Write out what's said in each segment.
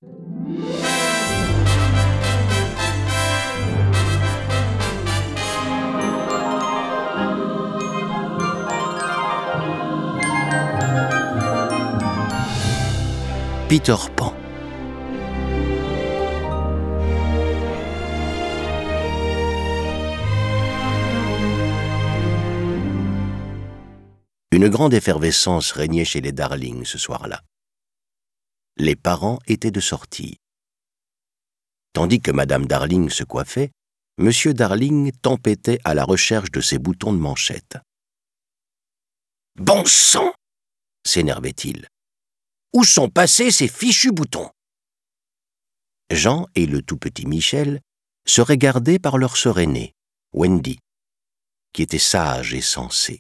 Peter Pan. Une grande effervescence régnait chez les Darling ce soir-là. Les parents étaient de sortie. Tandis que Madame Darling se coiffait, Monsieur Darling tempêtait à la recherche de ses boutons de manchette. « Bon sang !» s'énervait-il. « Où sont passés ces fichus boutons ?» Jean et le tout petit Michel seraient gardés par leur sœur aînée, Wendy, qui était sage et sensée.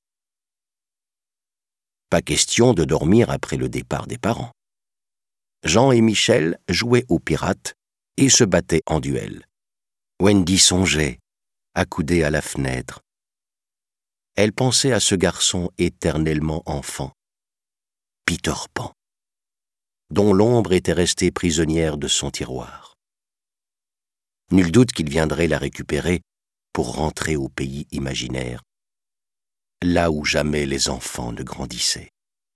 Pas question de dormir après le départ des parents. Jean et Michel jouaient aux pirates et se battaient en duel. Wendy songeait, accoudée à la fenêtre. Elle pensait à ce garçon éternellement enfant, Peter Pan, dont l'ombre était restée prisonnière de son tiroir. Nul doute qu'il viendrait la récupérer pour rentrer au pays imaginaire, là où jamais les enfants ne grandissaient.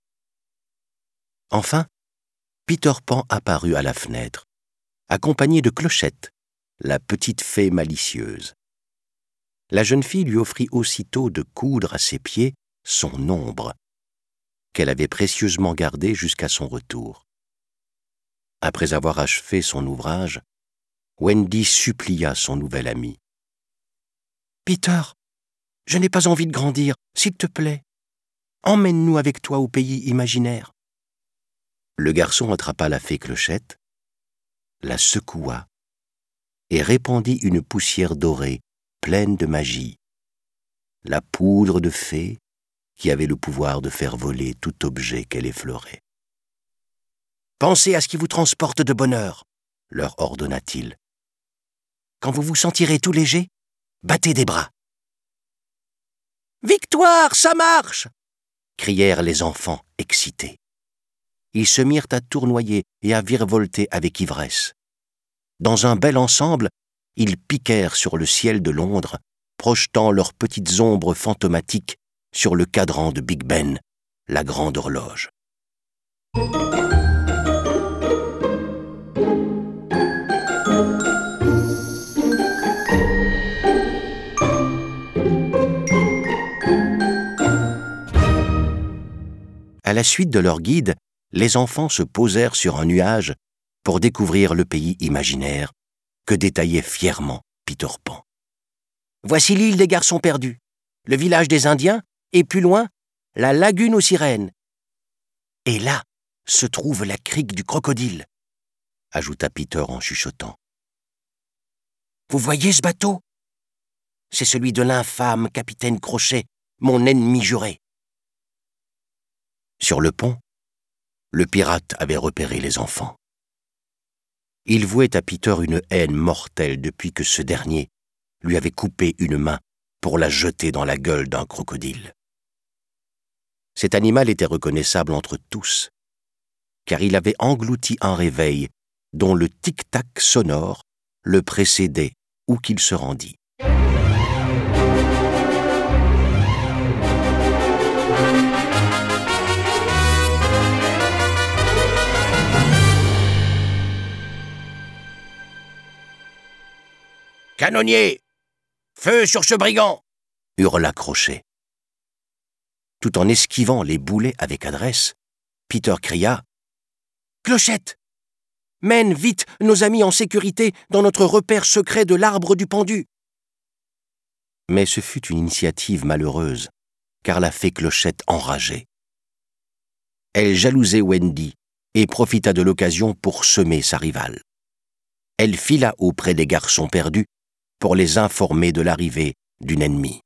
Enfin, Peter Pan apparut à la fenêtre, accompagné de Clochette, la petite fée malicieuse. La jeune fille lui offrit aussitôt de coudre à ses pieds son ombre, qu'elle avait précieusement gardée jusqu'à son retour. Après avoir achevé son ouvrage, Wendy supplia son nouvel ami. « Peter, je n'ai pas envie de grandir, s'il te plaît. Emmène-nous avec toi au pays imaginaire. » Le garçon attrapa la fée Clochette, la secoua et répandit une poussière dorée pleine de magie, la poudre de fée qui avait le pouvoir de faire voler tout objet qu'elle effleurait. « Pensez à ce qui vous transporte de bonheur, » leur ordonna-t-il. « Quand vous vous sentirez tout léger, battez des bras. »« Victoire, ça marche !» crièrent les enfants excités. Ils se mirent à tournoyer et à virevolter avec ivresse. Dans un bel ensemble, ils piquèrent sur le ciel de Londres, projetant leurs petites ombres fantomatiques sur le cadran de Big Ben, la grande horloge. À la suite de leur guide, les enfants se posèrent sur un nuage pour découvrir le pays imaginaire que détaillait fièrement Peter Pan. « Voici l'île des garçons perdus, le village des Indiens, et plus loin, la lagune aux sirènes. Et là se trouve la crique du crocodile, » ajouta Peter en chuchotant. « Vous voyez ce bateau ? C'est celui de l'infâme capitaine Crochet, mon ennemi juré. » Sur le pont, le pirate avait repéré les enfants. Il vouait à Peter une haine mortelle depuis que ce dernier lui avait coupé une main pour la jeter dans la gueule d'un crocodile. Cet animal était reconnaissable entre tous, car il avait englouti un réveil dont le tic-tac sonore le précédait où qu'il se rendît. « Canonnier, feu sur ce brigand !» hurla Crochet. Tout en esquivant les boulets avec adresse, Peter cria « Clochette, mène vite nos amis en sécurité dans notre repère secret de l'arbre du pendu !» Mais ce fut une initiative malheureuse, car la fée Clochette enrageait. Elle jalousait Wendy et profita de l'occasion pour semer sa rivale. Elle fila auprès des garçons perdus pour les informer de l'arrivée d'une ennemie.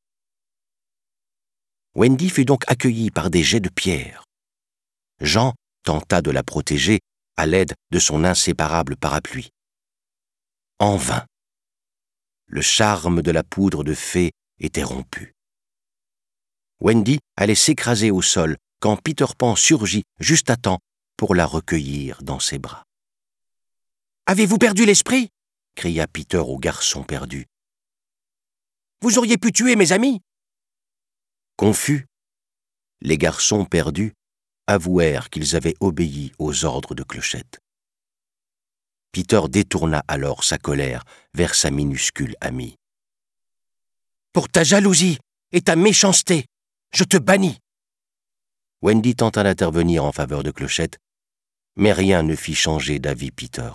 Wendy fut donc accueillie par des jets de pierre. Jean tenta de la protéger à l'aide de son inséparable parapluie. En vain. Le charme de la poudre de fée était rompu. Wendy allait s'écraser au sol quand Peter Pan surgit juste à temps pour la recueillir dans ses bras. « Avez-vous perdu l'esprit » cria Peter au garçon perdu. « Vous auriez pu tuer mes amis !» Confus, les garçons perdus avouèrent qu'ils avaient obéi aux ordres de Clochette. Peter détourna alors sa colère vers sa minuscule amie. « Pour ta jalousie et ta méchanceté, je te bannis !» Wendy tenta d'intervenir en faveur de Clochette, mais rien ne fit changer d'avis Peter.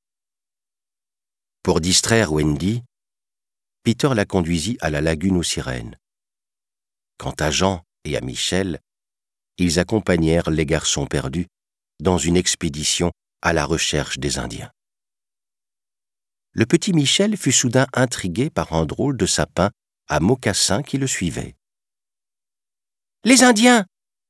Pour distraire Wendy, Peter la conduisit à la lagune aux sirènes. Quant à Jean et à Michel, ils accompagnèrent les garçons perdus dans une expédition à la recherche des Indiens. Le petit Michel fut soudain intrigué par un drôle de sapin à mocassins qui le suivait. « Les Indiens !»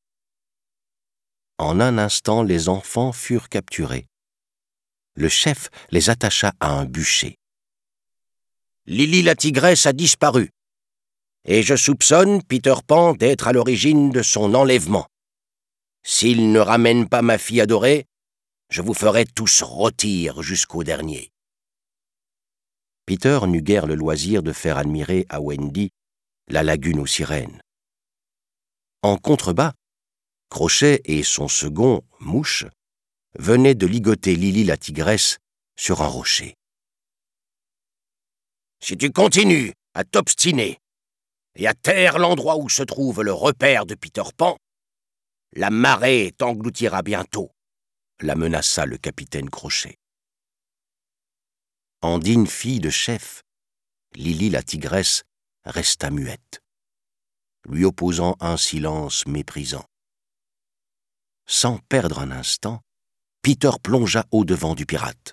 En un instant, les enfants furent capturés. Le chef les attacha à un bûcher. « Lily la tigresse a disparu, et je soupçonne Peter Pan d'être à l'origine de son enlèvement. S'il ne ramène pas ma fille adorée, je vous ferai tous rôtir jusqu'au dernier. » Peter n'eut guère le loisir de faire admirer à Wendy la lagune aux sirènes. En contrebas, Crochet et son second, Mouche, venaient de ligoter Lily la tigresse sur un rocher. « Si tu continues à t'obstiner et à taire l'endroit où se trouve le repère de Peter Pan, la marée t'engloutira bientôt, » la menaça le capitaine Crochet. En digne fille de chef, Lily la tigresse resta muette, lui opposant un silence méprisant. Sans perdre un instant, Peter plongea au-devant du pirate.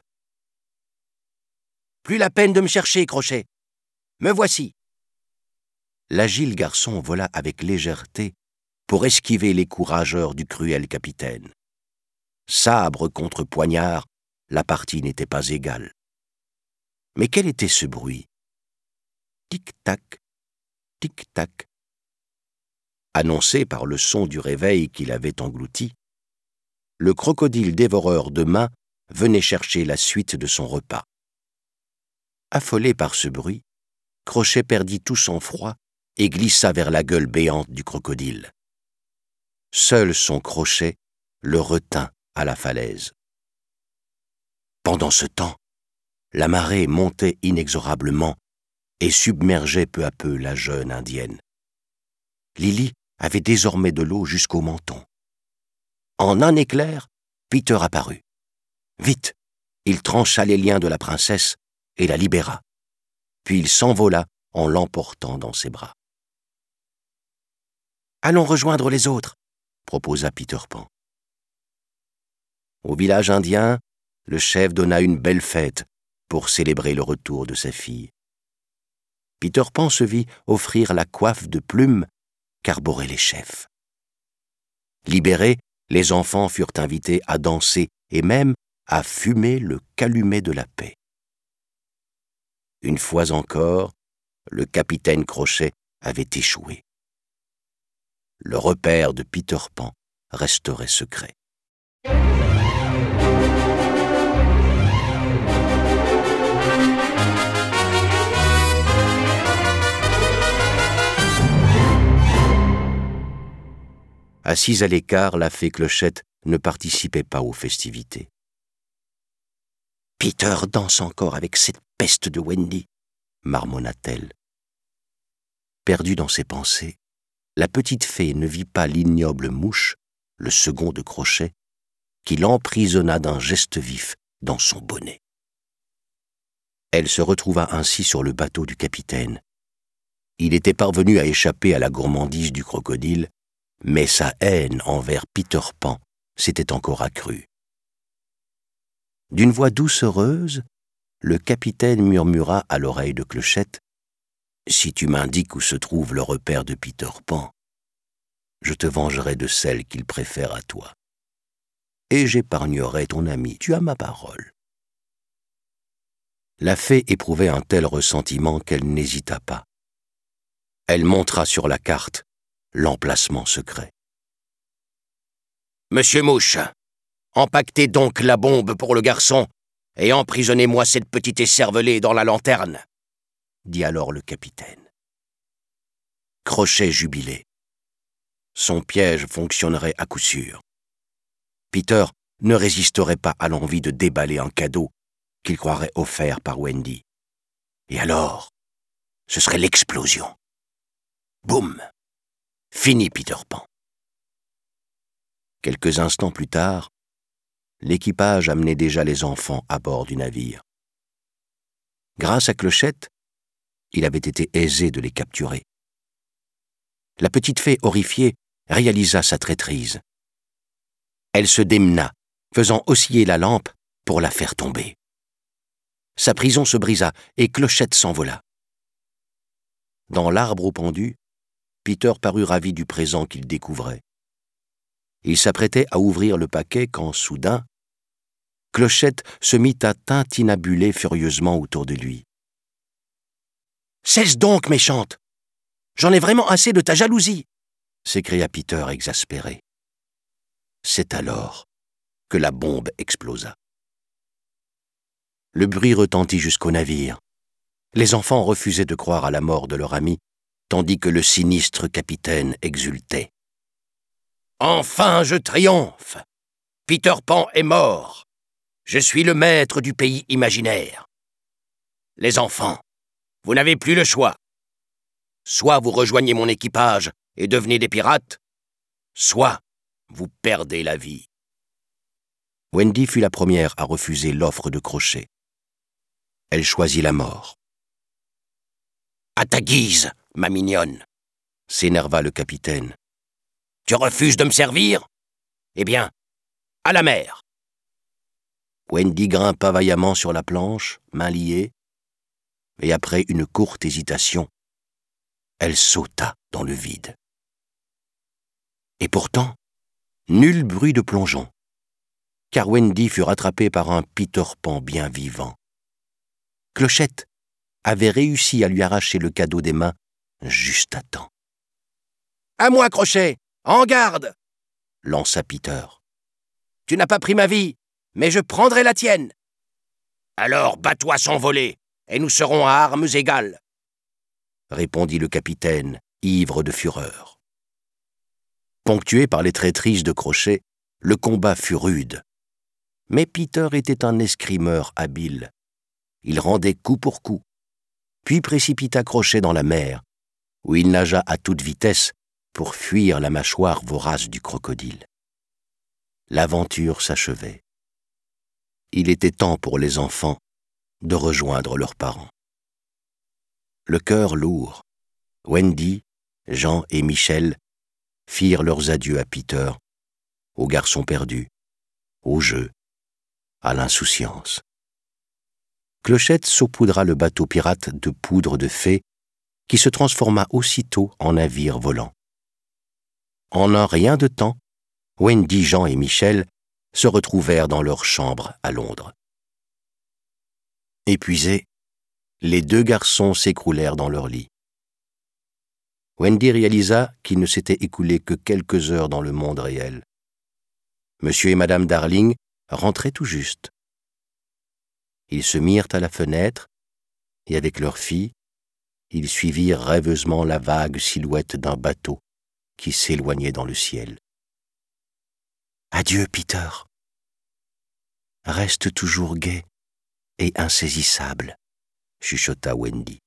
« Plus la peine de me chercher, Crochet. Me voici !» L'agile garçon vola avec légèreté pour esquiver les coups rageurs du cruel capitaine. Sabre contre poignard, la partie n'était pas égale. Mais quel était ce bruit? Tic-tac, tic-tac. Annoncé par le son du réveil qu'il avait englouti, le crocodile dévoreur de mains venait chercher la suite de son repas. Affolé par ce bruit, Crochet perdit tout son froid et glissa vers la gueule béante du crocodile. Seul son crochet le retint à la falaise. Pendant ce temps, la marée montait inexorablement et submergeait peu à peu la jeune indienne. Lily avait désormais de l'eau jusqu'au menton. En un éclair, Peter apparut. Vite, il trancha les liens de la princesse et la libéra. Puis il s'envola en l'emportant dans ses bras. « Allons rejoindre les autres », proposa Peter Pan. Au village indien, le chef donna une belle fête pour célébrer le retour de sa fille. Peter Pan se vit offrir la coiffe de plumes qu'arboraient les chefs. Libérés, les enfants furent invités à danser et même à fumer le calumet de la paix. Une fois encore, le capitaine Crochet avait échoué. Le repère de Peter Pan resterait secret. Assise à l'écart, la fée Clochette ne participait pas aux festivités. « Peter danse encore avec cette peste de Wendy », marmonna-t-elle. Perdue dans ses pensées, la petite fée ne vit pas l'ignoble Mouche, le second de Crochet, qui l'emprisonna d'un geste vif dans son bonnet. Elle se retrouva ainsi sur le bateau du capitaine. Il était parvenu à échapper à la gourmandise du crocodile, mais sa haine envers Peter Pan s'était encore accrue. D'une voix doucereuse, le capitaine murmura à l'oreille de Clochette : « Si tu m'indiques où se trouve le repère de Peter Pan, je te vengerai de celle qu'il préfère à toi. Et j'épargnerai ton ami, tu as ma parole. » La fée éprouvait un tel ressentiment qu'elle n'hésita pas. Elle montra sur la carte l'emplacement secret. « Monsieur Mouche, empaquetez donc la bombe pour le garçon et emprisonnez-moi cette petite écervelée dans la lanterne, dit alors le capitaine. Crochet jubilait. Son piège fonctionnerait à coup sûr. Peter ne résisterait pas à l'envie de déballer un cadeau qu'il croirait offert par Wendy. Et alors, ce serait l'explosion. Boum! Fini Peter Pan. Quelques instants plus tard, l'équipage amenait déjà les enfants à bord du navire. Grâce à Clochette, il avait été aisé de les capturer. La petite fée horrifiée réalisa sa traîtrise. Elle se démena, faisant osciller la lampe pour la faire tomber. Sa prison se brisa et Clochette s'envola. Dans l'arbre au pendu, Peter parut ravi du présent qu'il découvrait. Il s'apprêtait à ouvrir le paquet quand, soudain, Clochette se mit à tintinabuler furieusement autour de lui. « Cesse donc, méchante! J'en ai vraiment assez de ta jalousie !» s'écria Peter exaspéré. C'est alors que la bombe explosa. Le bruit retentit jusqu'au navire. Les enfants refusaient de croire à la mort de leur ami, tandis que le sinistre capitaine exultait. « Enfin, je triomphe! Peter Pan est mort! Je suis le maître du pays imaginaire. Les enfants, vous n'avez plus le choix. Soit vous rejoignez mon équipage et devenez des pirates, soit vous perdez la vie. » Wendy fut la première à refuser l'offre de Crochet. Elle choisit la mort. « À ta guise, ma mignonne !» s'énerva le capitaine. « Tu refuses de me servir? Eh bien, à la mer !» Wendy grimpa vaillamment sur la planche, mains liées, et après une courte hésitation, elle sauta dans le vide. Et pourtant, nul bruit de plongeon, car Wendy fut rattrapée par un Peter Pan bien vivant. Clochette avait réussi à lui arracher le cadeau des mains juste à temps. « À moi, Crochet! En garde !» lança Peter. « Tu n'as pas pris ma vie, mais je prendrai la tienne. »« Alors bats-toi sans voler, et nous serons à armes égales, » répondit le capitaine, ivre de fureur. Ponctué par les traîtrises de Crochet, le combat fut rude. Mais Peter était un escrimeur habile. Il rendait coup pour coup, puis précipita Crochet dans la mer, où il nagea à toute vitesse pour fuir la mâchoire vorace du crocodile. L'aventure s'achevait. Il était temps pour les enfants de rejoindre leurs parents. Le cœur lourd, Wendy, Jean et Michel firent leurs adieux à Peter, au garçon perdu, au jeu, à l'insouciance. Clochette saupoudra le bateau pirate de poudre de fée qui se transforma aussitôt en navire volant. En un rien de temps, Wendy, Jean et Michel se retrouvèrent dans leur chambre à Londres. Épuisés, les deux garçons s'écroulèrent dans leur lit. Wendy réalisa qu'il ne s'était écoulé que quelques heures dans le monde réel. Monsieur et Madame Darling rentraient tout juste. Ils se mirent à la fenêtre, et avec leur fille, ils suivirent rêveusement la vague silhouette d'un bateau qui s'éloignait dans le ciel. « Adieu, Peter. Reste toujours gai et insaisissable, » chuchota Wendy.